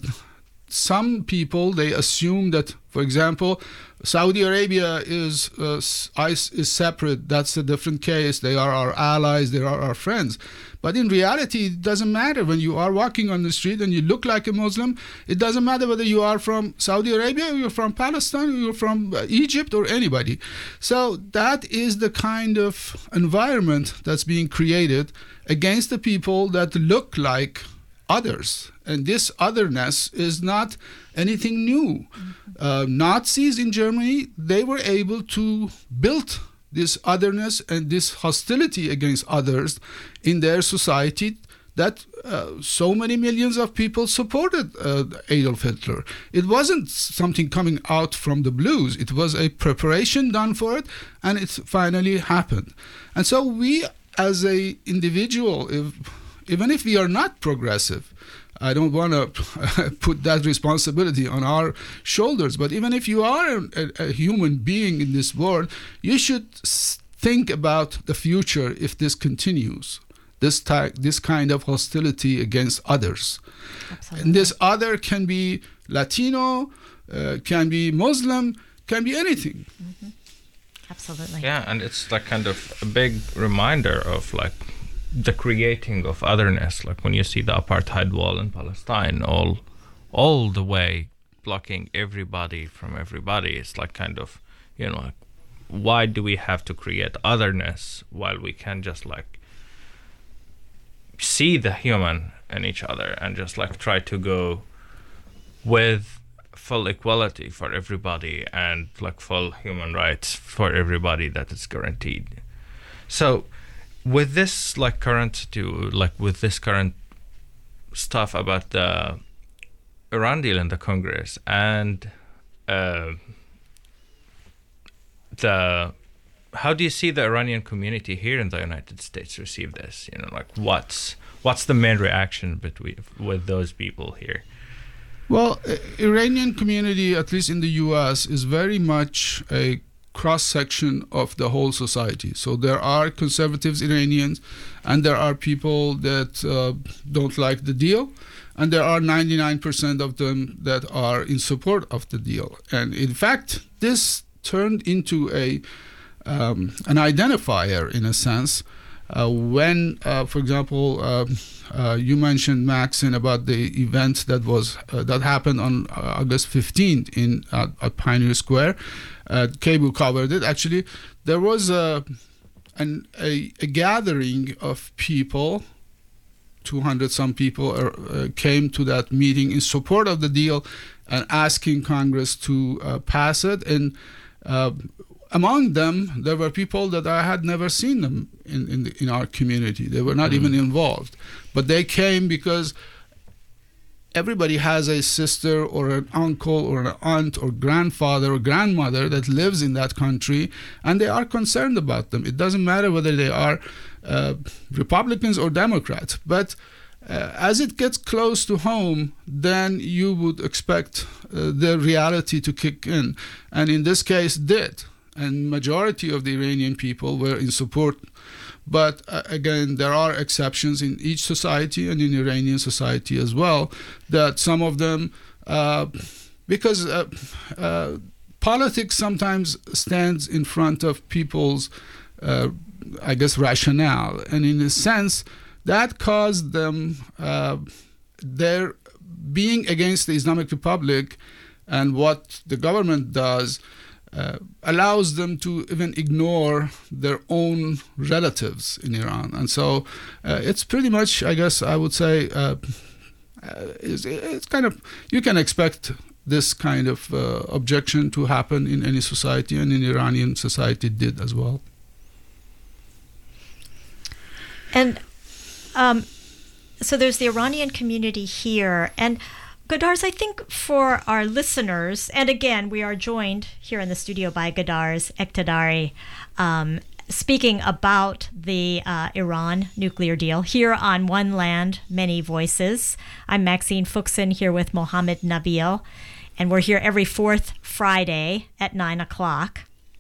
some people, they assume that, for example, Saudi Arabia is uh, is separate. That's a different case. They are our allies. They are our friends. But in reality, it doesn't matter. When you are walking on the street and you look like a Muslim, it doesn't matter whether you are from Saudi Arabia, or you're from Palestine, or you're from Egypt, or anybody. So that is the kind of environment that's being created against the people that look like others. And this otherness is not anything new. Uh, Nazis in Germany, they were able to build this otherness and this hostility against others in their society that uh, so many millions of people supported uh, Adolf Hitler. It wasn't something coming out from the blues. It was a preparation done for it, and it finally happened. And so we, as a individual, if, even if we are not progressive, I don't want to put that responsibility on our shoulders, but even if you are a, a human being in this world, you should think about the future if this continues, this type, this kind of hostility against others. Absolutely. And this other can be Latino, uh, can be Muslim, can be anything. Mm-hmm. Absolutely. Yeah, and it's like kind of a big reminder of like the creating of otherness, like when you see the apartheid wall in Palestine, all all the way blocking everybody from everybody. It's like kind of, you know, like, why do we have to create otherness while we can just like see the human in each other and just like try to go with full equality for everybody and like full human rights for everybody that is guaranteed. So with this like current to like with this current stuff about the Iran deal in the Congress and uh, the how do you see the Iranian community here in the United States receive this? You know, like what's what's the main reaction between with those people here? Well, uh, Iranian community, at least in the U S, is very much a cross-section of the whole society. So there are conservatives Iranians, and there are people that uh, don't like the deal, and there are ninety-nine percent of them that are in support of the deal. And in fact, this turned into a um, an identifier in a sense. Uh, when, uh, for example, uh, uh, you mentioned, Maxine, about the event that was uh, that happened on uh, August fifteenth in uh, at Pioneer Square. Uh, K B O O covered it. Actually, there was a, an, a, a gathering of people, two hundred some people uh, came to that meeting in support of the deal and asking Congress to uh, pass it. And uh, among them, there were people that I had never seen them in, in, the, in our community. They were not mm-hmm. even involved. But they came because everybody has a sister or an uncle or an aunt or grandfather or grandmother that lives in that country, and they are concerned about them. It doesn't matter whether they are uh, Republicans or Democrats. But uh, as it gets close to home, then you would expect uh, the reality to kick in. And in this case, did. And majority of the Iranian people were in support. But uh, again, there are exceptions in each society and in Iranian society as well, that some of them, uh, because uh, uh, politics sometimes stands in front of people's, uh, I guess, rationale. And in a sense, that caused them, uh, their being against the Islamic Republic and what the government does, Uh, allows them to even ignore their own relatives in Iran. And so uh, it's pretty much, I guess I would say, uh, it's, it's kind of, you can expect this kind of uh, objection to happen in any society, and in Iranian society it did as well. And um, so there's the Iranian community here, and Godars, I think for our listeners, and again, we are joined here in the studio by Godars Eqtidari, um, speaking about the uh, Iran nuclear deal here on One Land, Many Voices. I'm Maxine Fuchsen here with Mohammed Nabil, and we're here every fourth Friday at nine o'clock.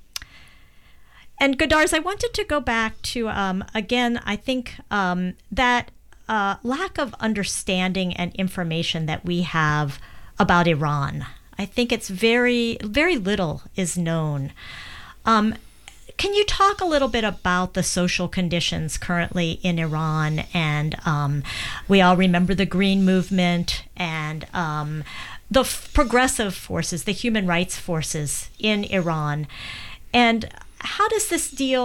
And Godars, I wanted to go back to, um, again, I think um, that Uh, lack of understanding and information that we have about Iran. I think it's very, very little is known. Um, can you talk a little bit about the social conditions currently in Iran? And um, we all remember the Green Movement and um, the f- progressive forces, the human rights forces in Iran. And how does this deal,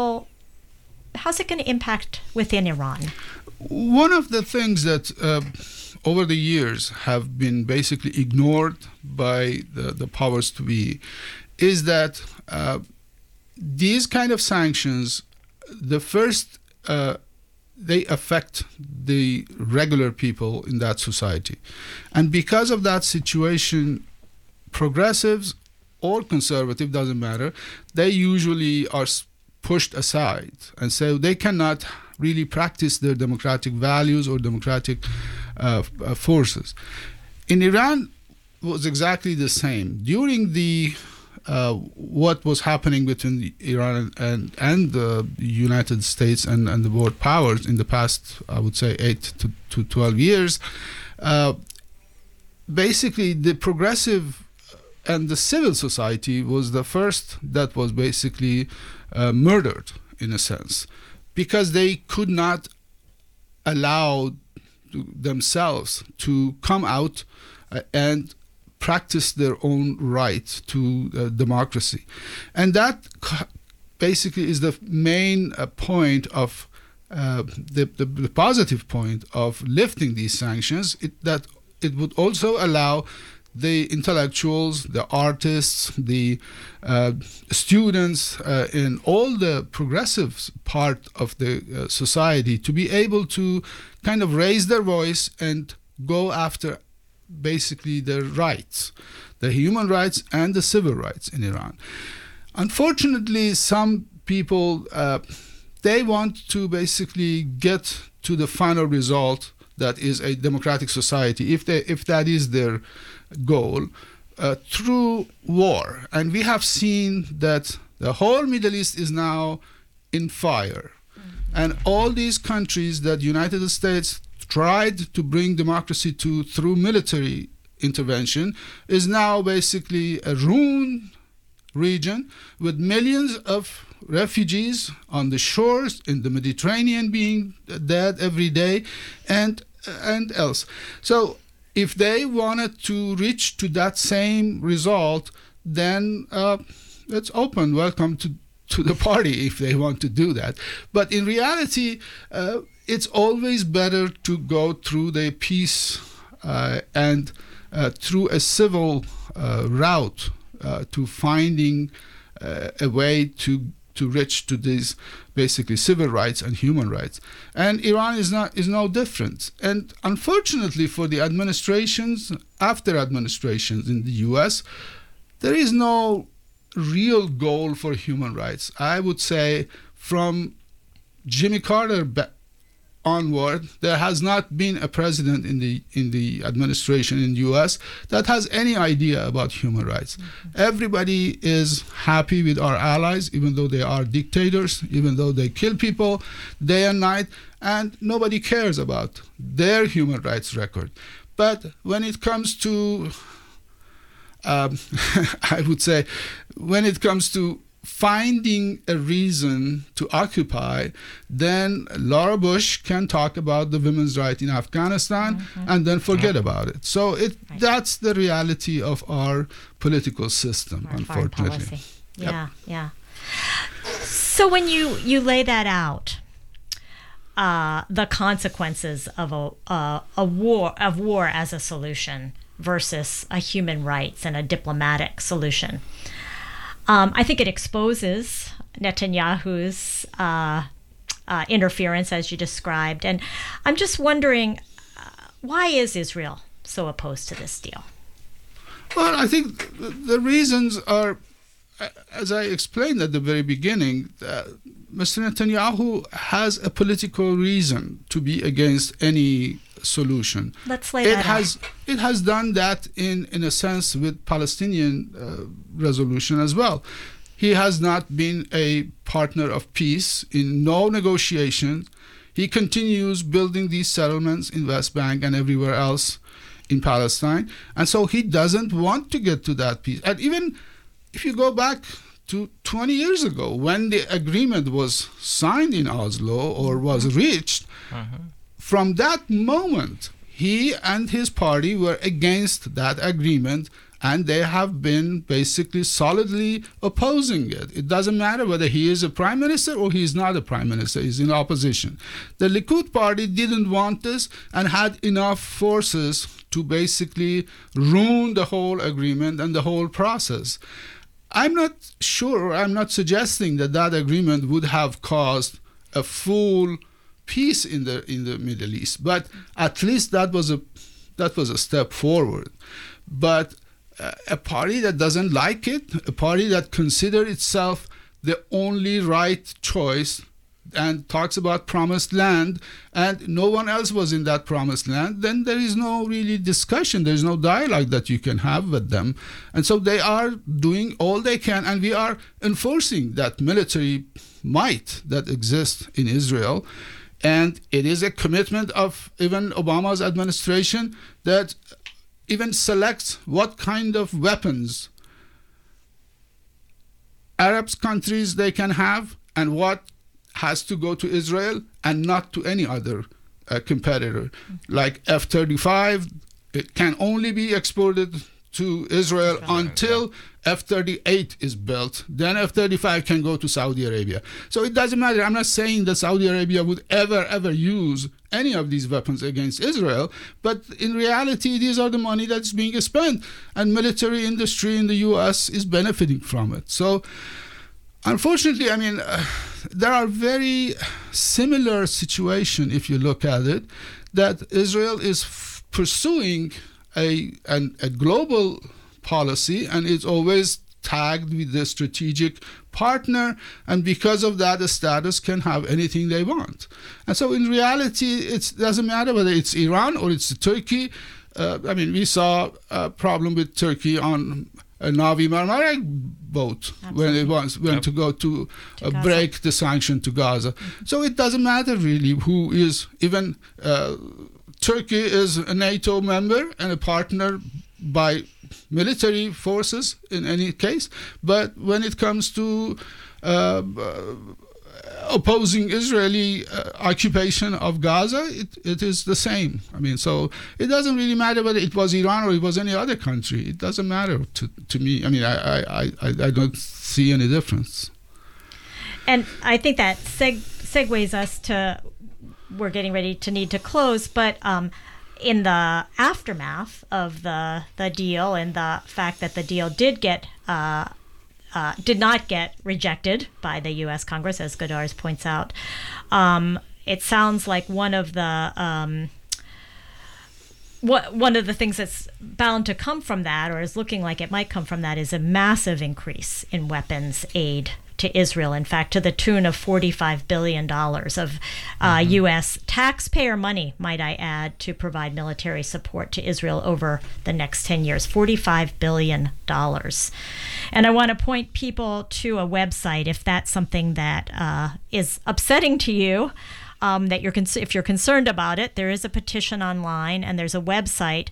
how's it going to impact within Iran? One of the things that uh, over the years have been basically ignored by the, the powers to be is that uh, these kind of sanctions, the first, uh, they affect the regular people in that society. And because of that situation, progressives or conservative, doesn't matter, they usually are pushed aside and say they cannot really practice their democratic values or democratic uh, uh, forces. In Iran, it was exactly the same. During the uh, what was happening between Iran and and the United States and, and the world powers in the past, I would say, eight to, to twelve years, uh, basically the progressive and the civil society was the first that was basically uh, murdered, in a sense, because they could not allow themselves to come out uh, and practice their own right to uh, democracy. And that basically is the main uh, point of uh, the, the, the positive point of lifting these sanctions, it, that it would also allow the intellectuals, the artists, the uh, students uh, in all the progressive part of the uh, society to be able to kind of raise their voice and go after basically their rights, the human rights and the civil rights in Iran. Unfortunately, some people, uh, they want to basically get to the final result that is a democratic society, if they, if that is their goal, uh, through war. And we have seen that The whole Middle East is now in fire. And all these countries that United States tried to bring democracy to through military intervention is now basically a ruined region with millions of refugees on the shores in the Mediterranean being dead every day and and else. So if they wanted to reach to that same result, then uh, it's open. Welcome to, to the party if they want to do that. But in reality, uh, it's always better to go through the peace uh, and uh, through a civil uh, route uh, to finding uh, a way to to reach to these basically civil rights and human rights. And Iran is not is no different. And unfortunately for the administrations, after administrations in the U S, there is no real goal for human rights. I would say from Jimmy Carter ba- onward, there has not been a president in the in the administration in the U S that has any idea about human rights. Mm-hmm. Everybody is happy with our allies, even though they are dictators, even though they kill people day and night, and nobody cares about their human rights record. But when it comes to, um, I would say, when it comes to finding a reason to occupy, then Laura Bush can talk about the women's right in Afghanistan mm-hmm. and then forget yeah. about it. So it right. that's the reality of our political system, our unfortunately. Yeah, yep. yeah. So when you, you lay that out, uh, the consequences of a uh, a war of war as a solution versus a human rights and a diplomatic solution. Um, I think it exposes Netanyahu's uh, uh, interference, as you described. And I'm just wondering, uh, why is Israel so opposed to this deal? Well, I think the reasons are, as I explained at the very beginning, uh, Mister Netanyahu has a political reason to be against any solution. Let's lay it that has out. It has done that in, in a sense with Palestinian uh, resolution as well. He has not been a partner of peace in no negotiations. He continues building these settlements in West Bank and everywhere else in Palestine. And so he doesn't want to get to that peace. And even if you go back to twenty years ago, when the agreement was signed in Oslo or was reached, uh-huh. from that moment, he and his party were against that agreement, and they have been basically solidly opposing it. It doesn't matter whether he is a prime minister or he is not a prime minister, he's in opposition. The Likud party didn't want this and had enough forces to basically ruin the whole agreement and the whole process. I'm not sure, I'm not suggesting that that agreement would have caused a full peace in the in the Middle East, but at least that was a that was a step forward. But uh, a party that doesn't like it, a party that considers itself the only right choice and talks about promised land, and no one else was in that promised land, then there is no really discussion, there's no dialogue that you can have with them. And so they are doing all they can, and we are enforcing that military might that exists in Israel. And it is a commitment of even Obama's administration that even selects what kind of weapons Arab countries they can have and what has to go to Israel and not to any other uh, competitor. Like F thirty-five, it can only be exported to Israel until F thirty-eight is built. Then F thirty-five can go to Saudi Arabia. So it doesn't matter. I'm not saying that Saudi Arabia would ever, ever use any of these weapons against Israel, but in reality, these are the money that's being spent, and military industry in the U S is benefiting from it. So unfortunately, I mean, uh, there are very similar situations, if you look at it, that Israel is f- pursuing a, an, a global policy, and it's always tagged with the strategic partner, and because of that, the status can have anything they want. And so in reality, it doesn't matter whether it's Iran or it's Turkey. Uh, I mean, we saw a problem with Turkey on a Navi Marmara boat Absolutely. when it wants went yep. to go to, to uh, break the sanction to Gaza. Mm-hmm. So it doesn't matter really who is, even uh, Turkey is a NATO member and a partner by military forces in any case, but when it comes to uh, uh, opposing Israeli uh, occupation of Gaza, it, it is the same. I mean, so it doesn't really matter whether it was Iran or it was any other country. It doesn't matter to, to me. I mean, I, I, I, I don't see any difference. And I think that seg- segues us to, we're getting ready to need to close, but um, in the aftermath of the, the deal and the fact that the deal did get uh, Uh, did not get rejected by the U S Congress, as Godars points out. Um, it sounds like one of the um, what, one of the things that's bound to come from that, or is looking like it might come from that, is a massive increase in weapons aid to Israel. In fact, to the tune of forty-five billion dollars of uh, mm-hmm. U S taxpayer money, might I add, to provide military support to Israel over the next ten years. forty-five billion dollars. And I want to point people to a website if that's something that uh, is upsetting to you, um, that you're con- if you're concerned about it. There is a petition online, and there's a website,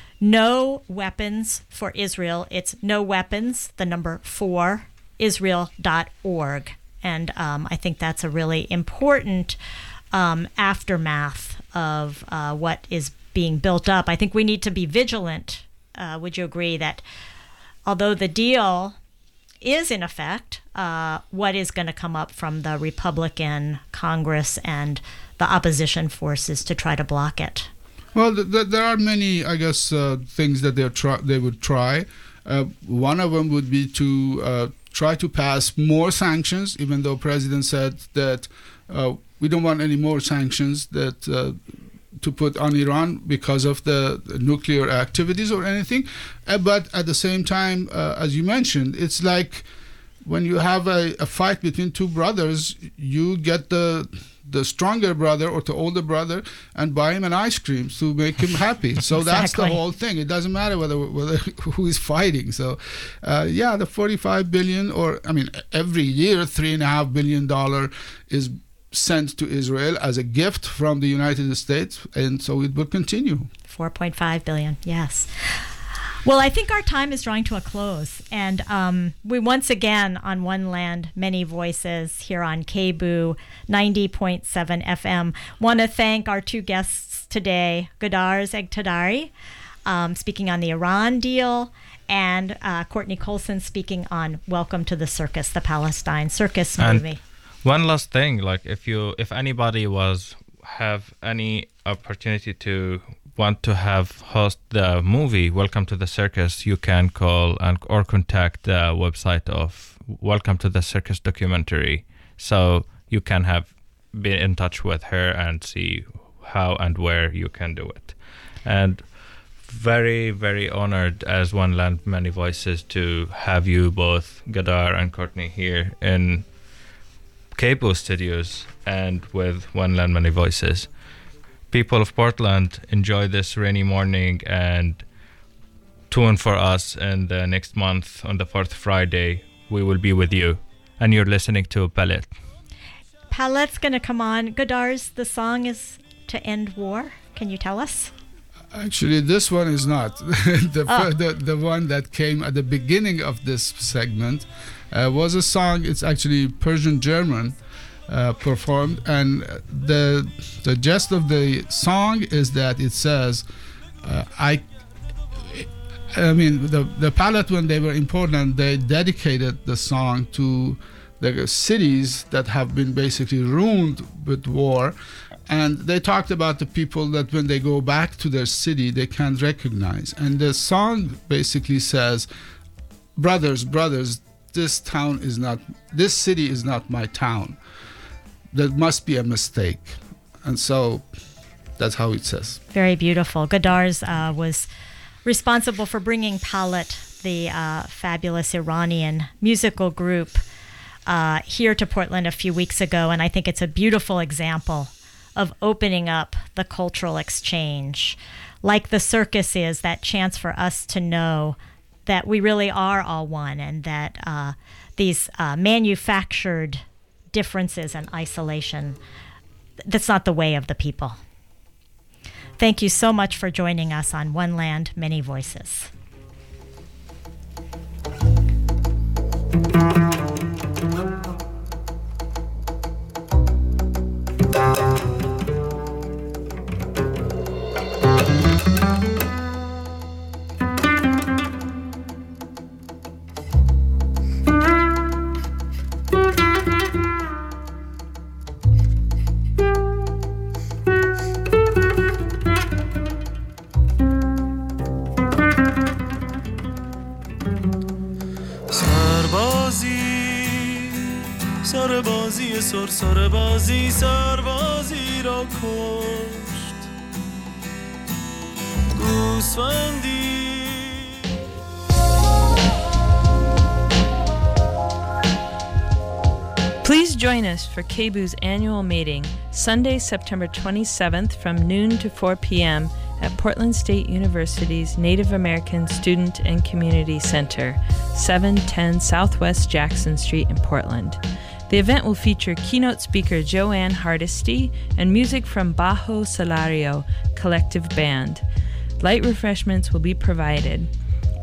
No Weapons for Israel. It's no weapons, the number four, Israel dot org. And um, I think that's a really important um, aftermath of uh, what is being built up. I think we need to be vigilant. Uh, would you agree that although the deal is in effect, uh, what is going to come up from the Republican Congress and the opposition forces to try to block it? Well, th- th- there are many, I guess, uh, things that they're try- they would try. Uh, one of them would be to uh, try to pass more sanctions, even though President said that uh, we don't want any more sanctions that uh, to put on Iran because of the nuclear activities or anything. Uh, but at the same time, uh, as you mentioned, it's like when you have a, a fight between two brothers, you get the the stronger brother or the older brother and buy him an ice cream to make him happy. So exactly. That's the whole thing. It doesn't matter whether whether who is fighting. So uh, yeah, the forty-five billion, or I mean, every year three and a half billion dollar is sent to Israel as a gift from the United States, and so it will continue. four point five billion, yes. Well, I think our time is drawing to a close, and um, we once again on One Land, Many Voices here on K B O O ninety point seven F M want to thank our two guests today, Godars Eghtadari, um, speaking on the Iran deal, and uh, Courtney Colson speaking on Welcome to the Circus, the Palestine circus movie. And one last thing, like if you, if anybody was have any opportunity to want to have host the movie Welcome to the Circus, you can call and or contact the website of Welcome to the Circus documentary, so you can have been in touch with her and see how and where you can do it. And very, very honored as One Land, Many Voices to have you both, Godar and Courtney, here in K B O O Studios and with One Land, Many Voices. People of Portland, enjoy this rainy morning and tune for us. And uh, next month on the fourth Friday, we will be with you. And you're listening to Palette. Palette's going to come on. Godars, the song is To End War. Can you tell us? Actually, this one is not. the, oh. the the one that came at the beginning of this segment uh, was a song. It's actually Persian-German. Uh, performed, and the the gist of the song is that it says, uh, I I mean the the Palette, when they were in Portland, they dedicated the song to the cities that have been basically ruined with war, and they talked about the people that when they go back to their city they can't recognize, and the song basically says, brothers brothers this town is not this city is not my town. There must be a mistake. And so that's how it says. Very beautiful. Godars uh, was responsible for bringing Palette, the uh, fabulous Iranian musical group, uh, here to Portland a few weeks ago. And I think it's a beautiful example of opening up the cultural exchange. Like the circus is, that chance for us to know that we really are all one, and that uh, these uh, manufactured differences and isolation, that's not the way of the people. Thank you so much for joining us on One Land, Many Voices. سربازی سر سربازی سربازی را کشت گوسفندی. Please join us for K B U's annual meeting, Sunday, September twenty-seventh from noon to four p.m. at Portland State University's Native American Student and Community Center, seven ten Southwest Jackson Street in Portland. The event will feature keynote speaker Joanne Hardesty and music from Bajo Salario Collective Band. Light refreshments will be provided.